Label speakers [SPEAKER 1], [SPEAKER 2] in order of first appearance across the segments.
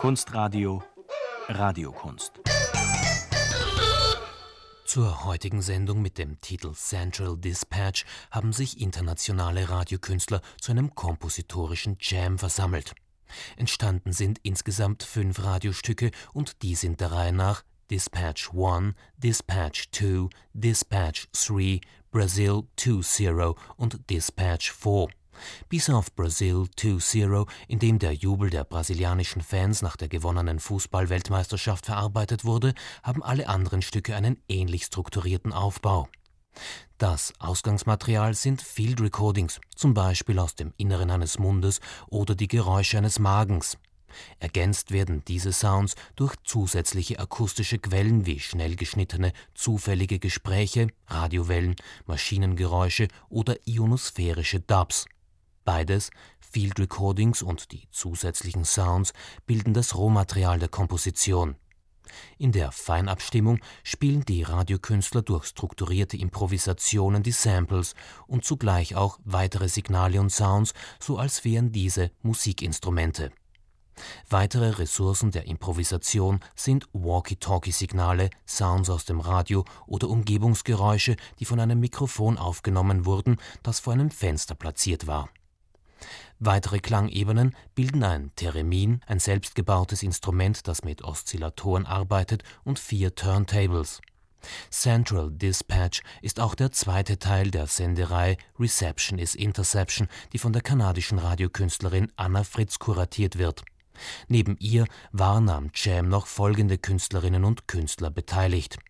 [SPEAKER 1] Kunstradio Radiokunst.
[SPEAKER 2] Zur heutigen Sendung mit dem Titel Central Dispatch haben sich internationale Radiokünstler zu einem kompositorischen Jam versammelt. Entstanden sind insgesamt 5 Radiostücke und die sind der Reihe nach Dispatch 1, Dispatch 2, Dispatch 3, Brazil 2-0 und Dispatch 4. Bis auf Brazil 2-0, in dem der Jubel der brasilianischen Fans nach der gewonnenen Fußball-Weltmeisterschaft verarbeitet wurde, haben alle anderen Stücke einen ähnlich strukturierten Aufbau. Das Ausgangsmaterial sind Field Recordings, zum Beispiel aus dem Inneren eines Mundes oder die Geräusche eines Magens. Ergänzt werden diese Sounds durch zusätzliche akustische Quellen wie schnell geschnittene, zufällige Gespräche, Radiowellen, Maschinengeräusche oder ionosphärische Dubs. Beides, Field Recordings und die zusätzlichen Sounds, bilden das Rohmaterial der Komposition. In der Feinabstimmung spielen die Radiokünstler durch strukturierte Improvisationen die Samples und zugleich auch weitere Signale und Sounds, so als wären diese Musikinstrumente. Weitere Ressourcen der Improvisation sind Walkie-Talkie-Signale, Sounds aus dem Radio oder Umgebungsgeräusche, die von einem Mikrofon aufgenommen wurden, das vor einem Fenster platziert war. Weitere Klangebenen bilden ein Theremin, ein selbstgebautes Instrument, das mit Oszillatoren arbeitet, und 4 Turntables. Central Dispatch ist auch der zweite Teil der Sendereihe Reception is Interception, die von der kanadischen Radiokünstlerin Anna Fritz kuratiert wird. Neben ihr waren am Jam noch folgende Künstlerinnen und Künstler beteiligt: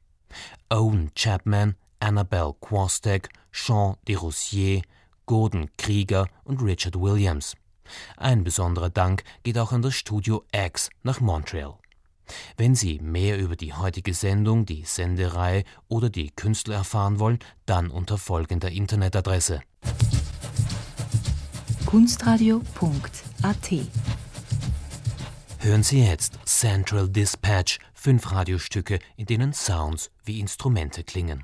[SPEAKER 2] Owen Chapman, Annabelle Quostek, Jean Desrosiers, Gordon Krieger und Richard Williams. Ein besonderer Dank geht auch an das Studio X nach Montreal. Wenn Sie mehr über die heutige Sendung, die Sendereihe oder die Künstler erfahren wollen, dann unter folgender Internetadresse:
[SPEAKER 3] kunstradio.at.
[SPEAKER 2] Hören Sie jetzt Central Dispatch, 5 Radiostücke, in denen Sounds wie Instrumente klingen.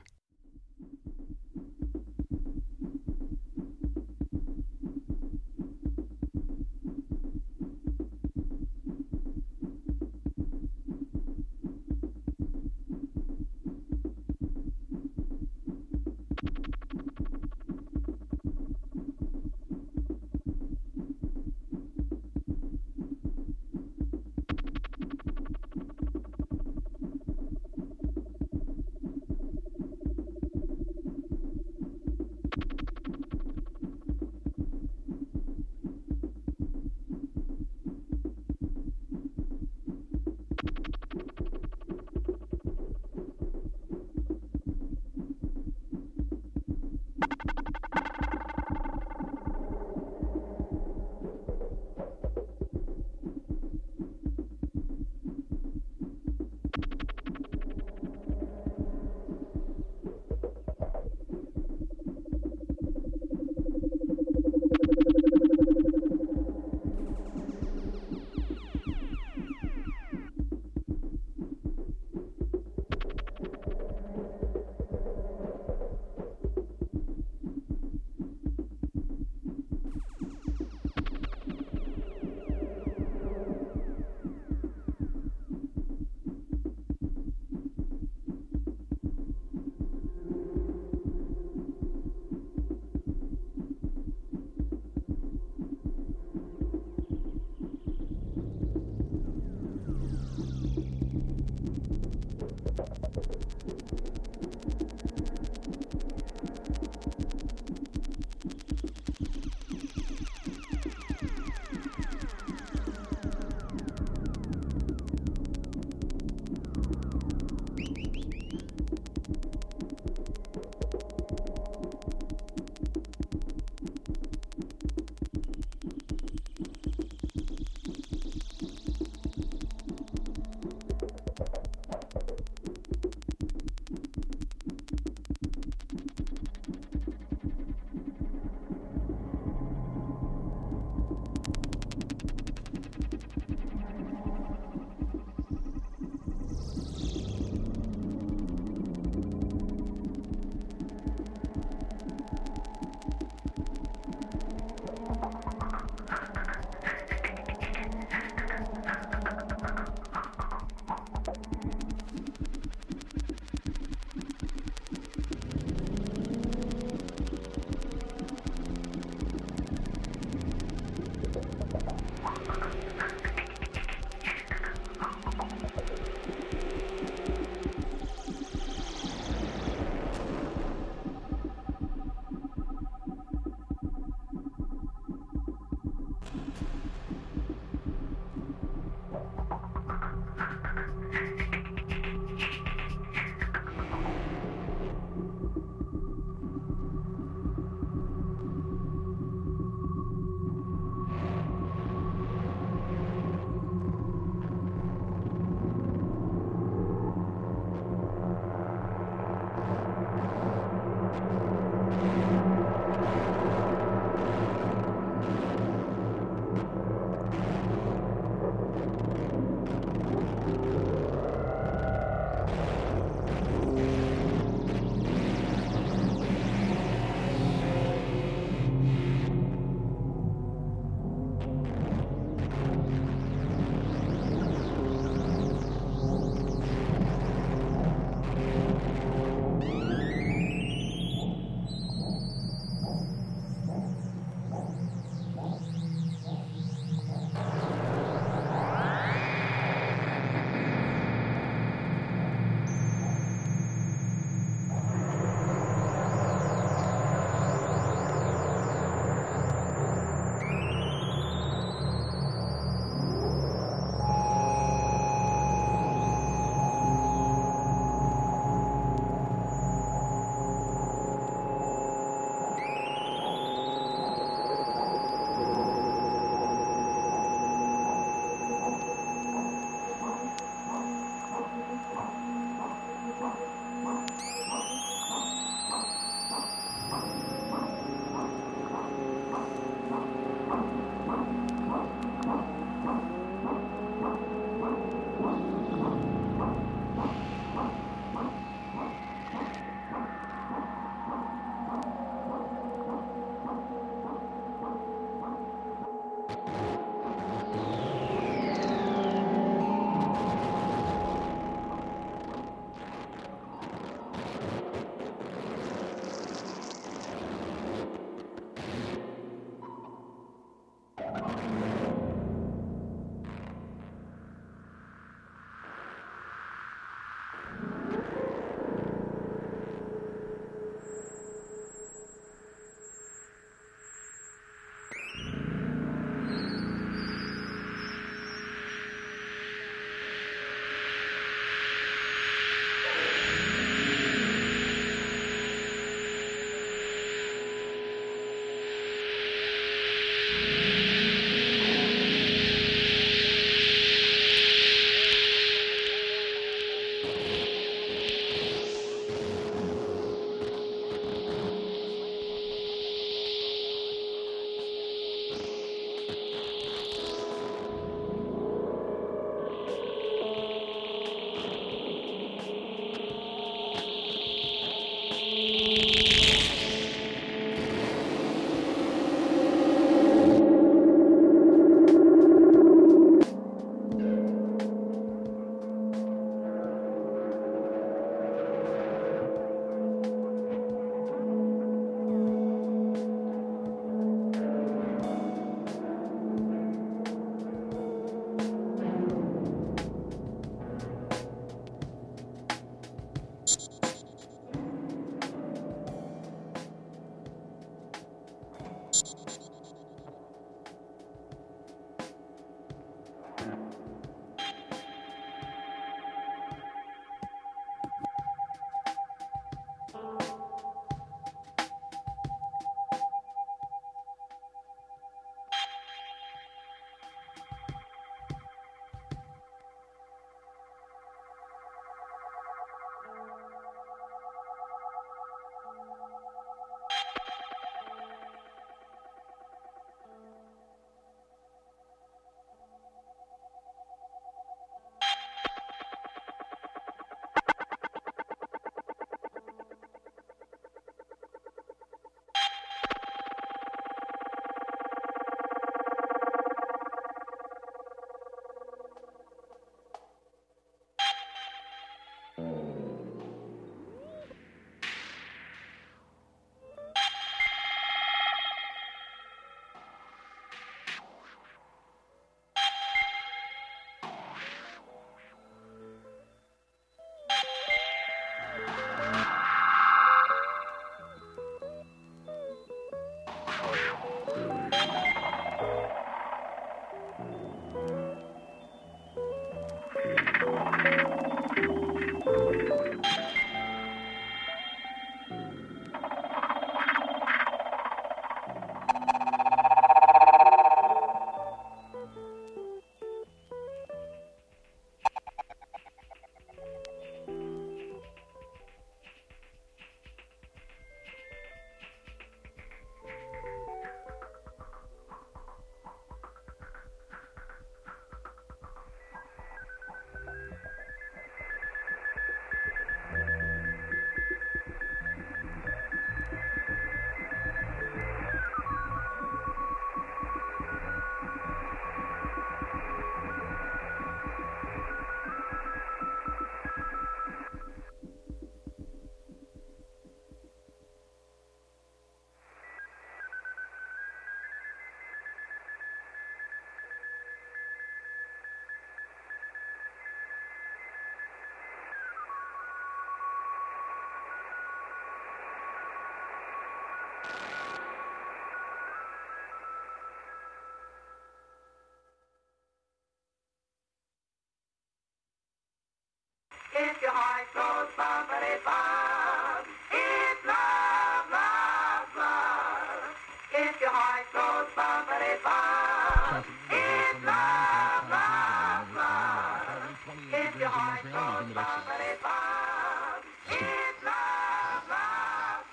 [SPEAKER 3] If your heart goes bum-ba-de-bum, it's love, love, love. If your heart goes bum-ba-de-bum, it's love, love, love. If your heart goes bum-ba-de-bum, it's love, love,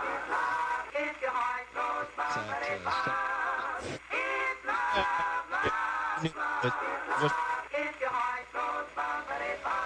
[SPEAKER 3] love. If your heart goes bum-ba-de-bum, it's love, love, love. If your heart goes bum-ba-de-bum,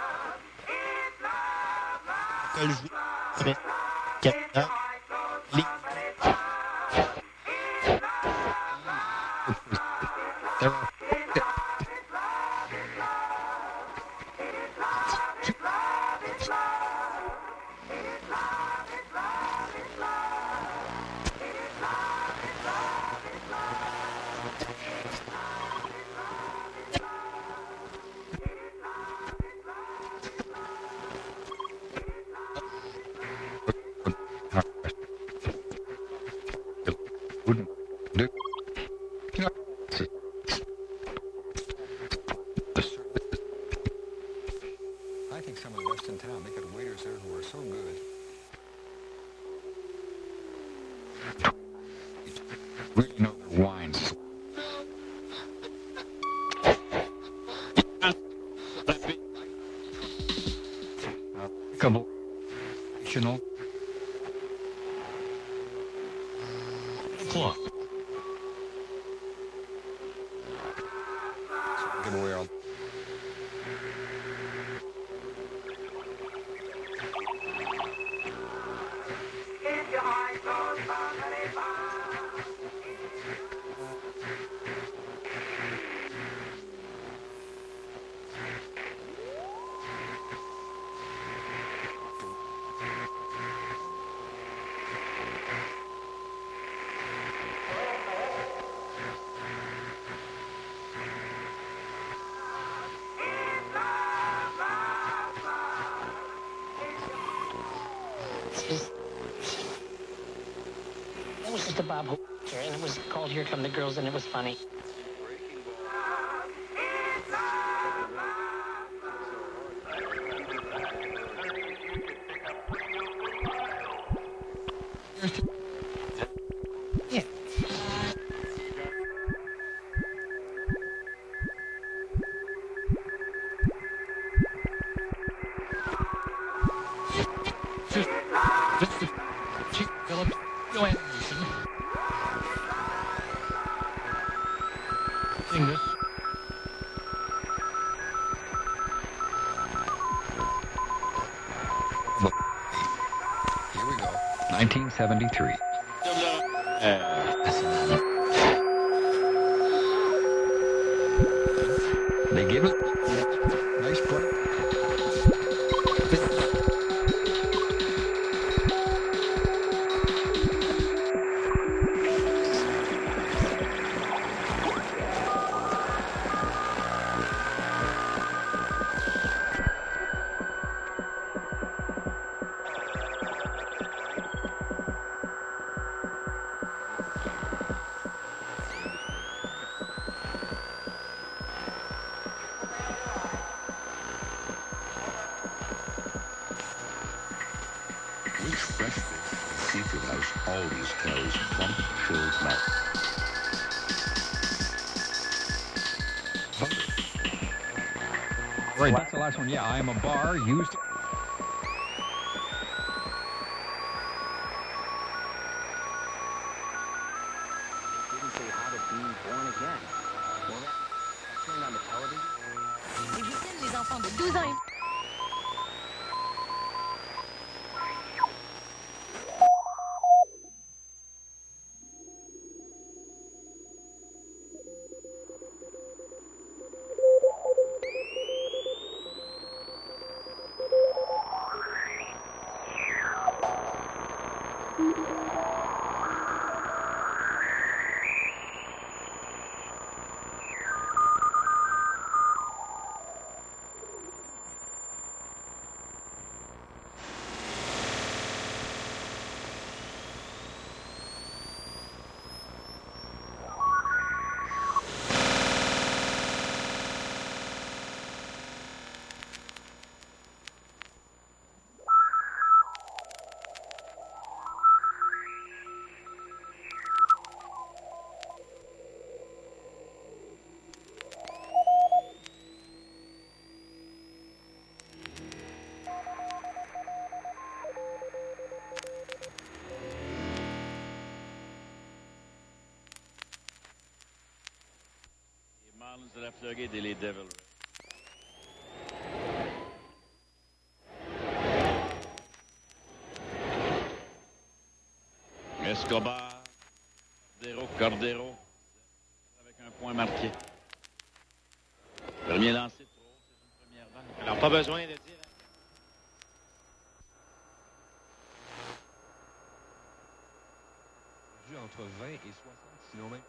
[SPEAKER 4] I think some of the best in town. They got waiters there who are so good. Really know their wines. Remarkable. Fictional.
[SPEAKER 2] Clock.
[SPEAKER 4] Give away all.
[SPEAKER 3] If your heart goes ba-ba-de-ba.
[SPEAKER 5] It was just a Bob Hope picture, and it was called Here Come the Girls, and it was funny. Yeah.
[SPEAKER 6] Chief Phillips, Joanne Mason. Sing this.
[SPEAKER 4] Here we go. 1973. They give it. Nice break.
[SPEAKER 7] Which restaurant seafood house always carries plump, filled mouth?
[SPEAKER 4] Right, that's the last one. Yeah, I am a bar used.
[SPEAKER 8] Didn't say how to be born again. Well, that turned on the television.
[SPEAKER 9] Les week-ends, les enfants de 12 ans et
[SPEAKER 10] Marlins de la Floride et les Devils. Escobar, Cordero, avec un point marqué. Premier lancé de trop, c'est une première balle. Alors pas besoin de dire.
[SPEAKER 4] Entre 20 et 60, sinon même.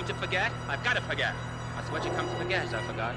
[SPEAKER 8] come to forget? I've got to forget. That's what you come to forget, I forgot.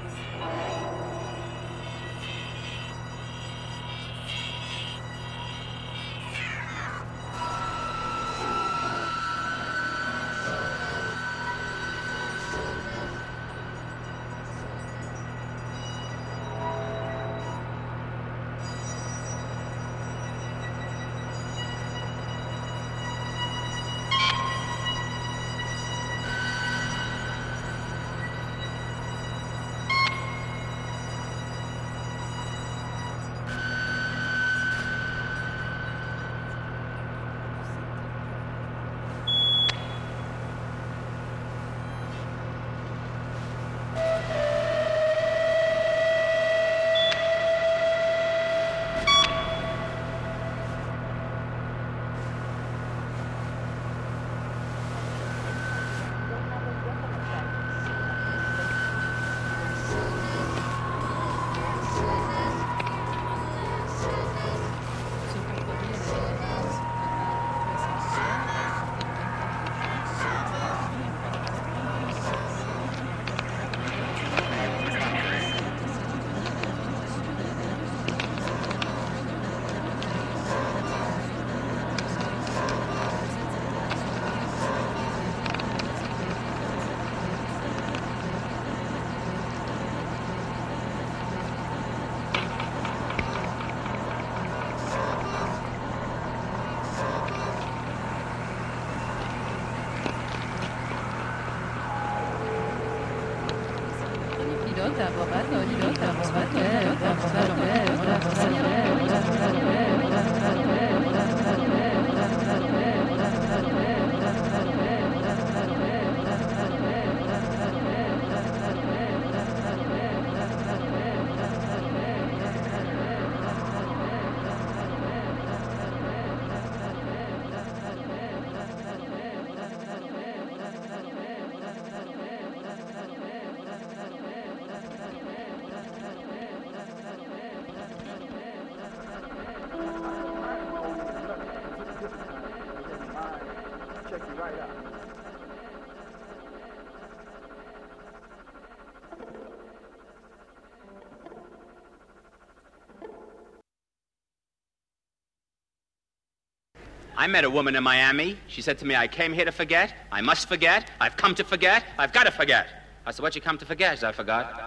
[SPEAKER 8] I met a woman in Miami. She said to me, I came here to forget. I must forget. I've come to forget. I've got to forget. I said, what you come to forget? I forgot.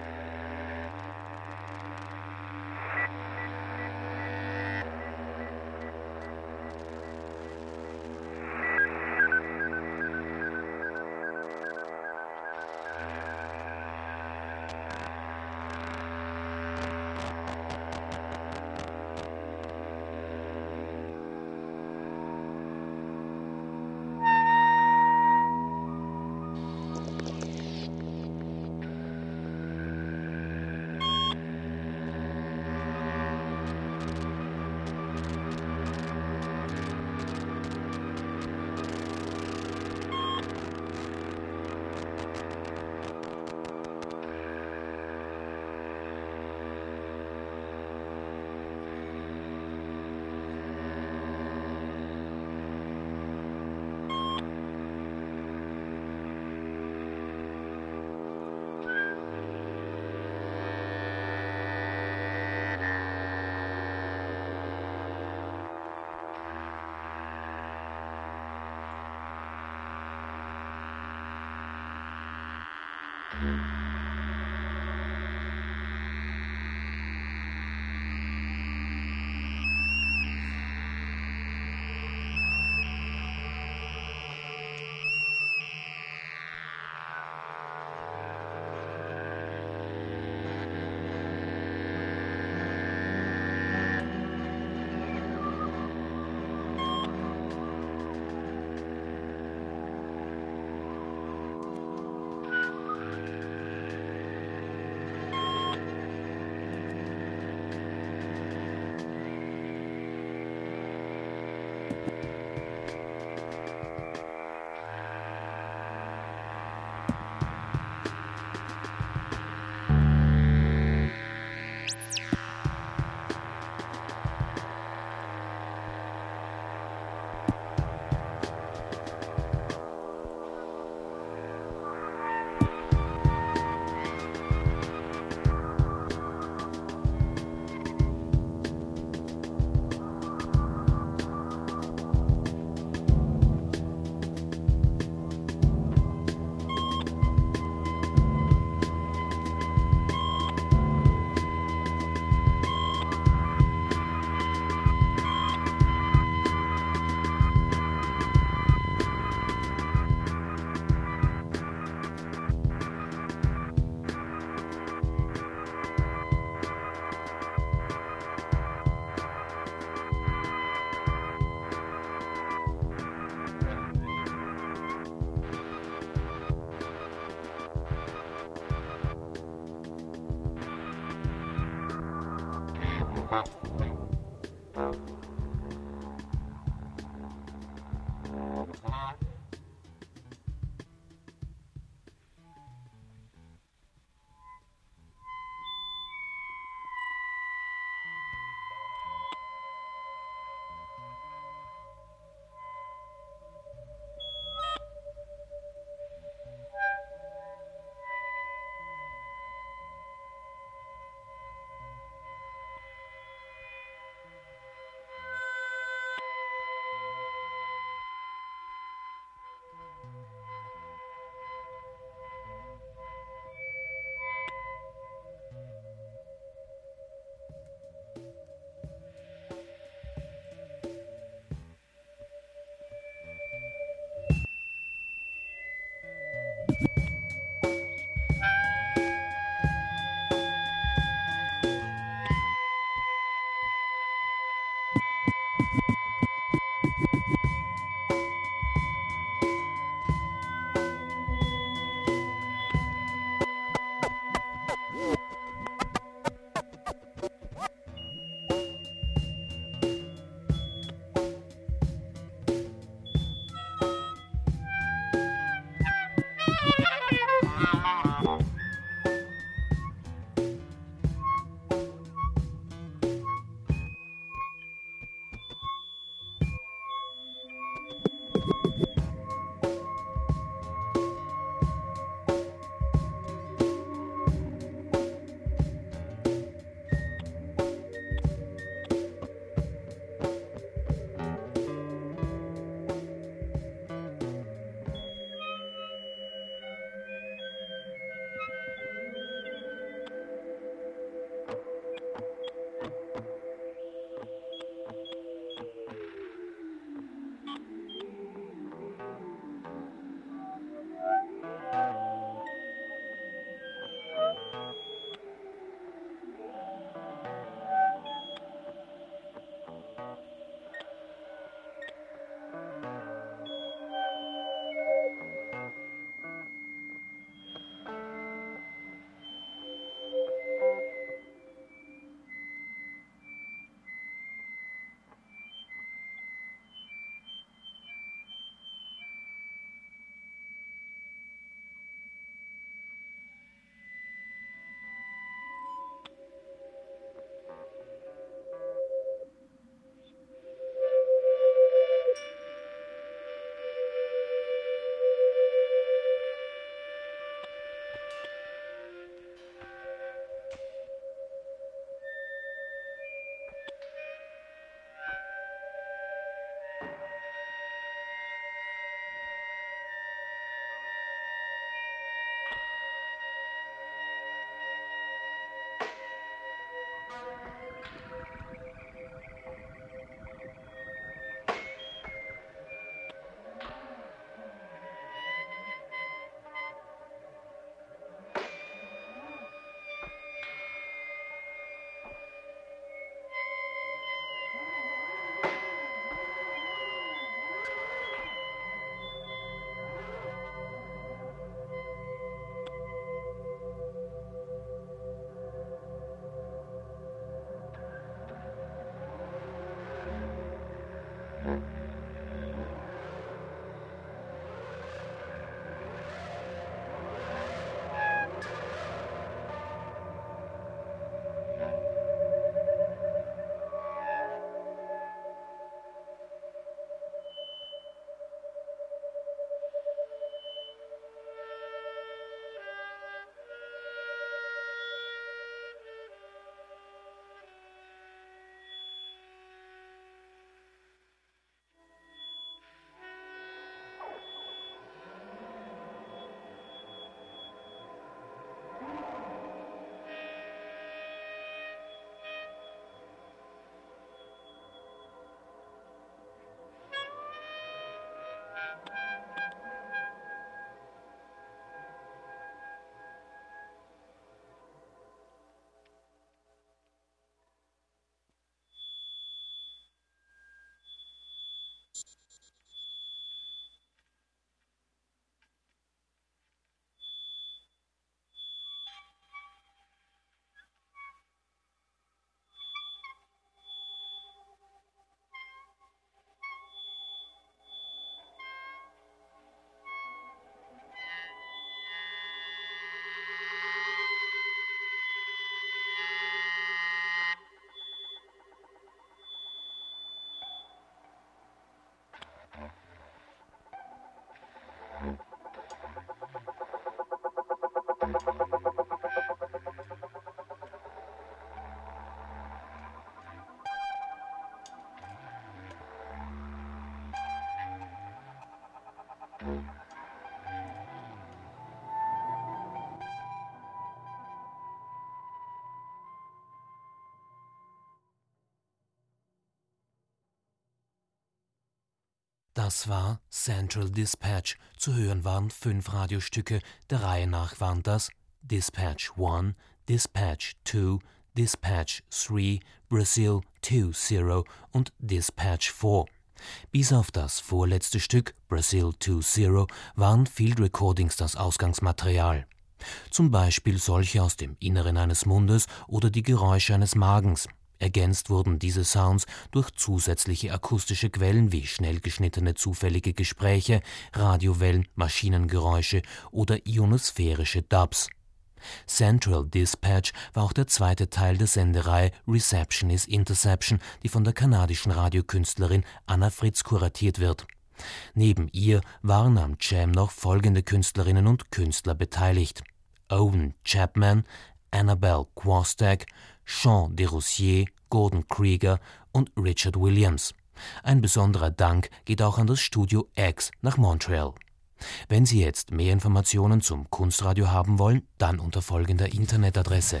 [SPEAKER 2] Das war Central Dispatch. Zu hören waren 5 Radiostücke. Der Reihe nach waren das Dispatch 1, Dispatch 2, Dispatch 3, Brazil 2-0 und Dispatch 4. Bis auf das vorletzte Stück, Brazil 2-0, waren Field Recordings das Ausgangsmaterial. Zum Beispiel solche aus dem Inneren eines Mundes oder die Geräusche eines Magens. Ergänzt wurden diese Sounds durch zusätzliche akustische Quellen wie schnell geschnittene zufällige Gespräche, Radiowellen, Maschinengeräusche oder ionosphärische Dubs. Central Dispatch war auch der zweite Teil der Sendereihe Reception is Interception, die von der kanadischen Radiokünstlerin Anna Fritz kuratiert wird. Neben ihr waren am Jam noch folgende Künstlerinnen und Künstler beteiligt: Owen Chapman, Annabelle Quostak, Sean Desrosiers, Gordon Krieger und Richard Williams. Ein besonderer Dank geht auch an das Studio X nach Montreal. Wenn Sie jetzt mehr Informationen zum Kunstradio haben wollen, dann unter folgender Internetadresse: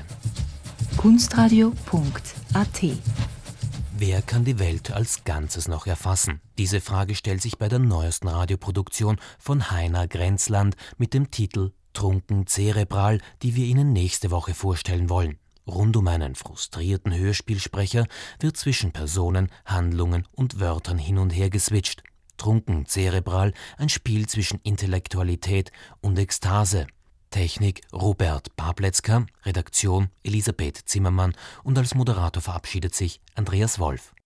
[SPEAKER 11] kunstradio.at.
[SPEAKER 2] Wer kann die Welt als Ganzes noch erfassen? Diese Frage stellt sich bei der neuesten Radioproduktion von Heiner Grenzland mit dem Titel Trunken Zerebral, die wir Ihnen nächste Woche vorstellen wollen. Rund um einen frustrierten Hörspielsprecher wird zwischen Personen, Handlungen und Wörtern hin und her geswitcht. Trunken Zerebral, ein Spiel zwischen Intellektualität und Ekstase. Technik Robert Pabletzka, Redaktion Elisabeth Zimmermann und als Moderator verabschiedet sich Andreas Wolf.